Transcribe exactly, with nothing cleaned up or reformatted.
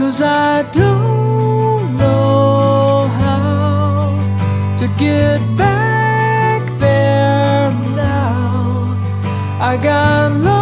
'cause I don't know how to get back there now. I got lost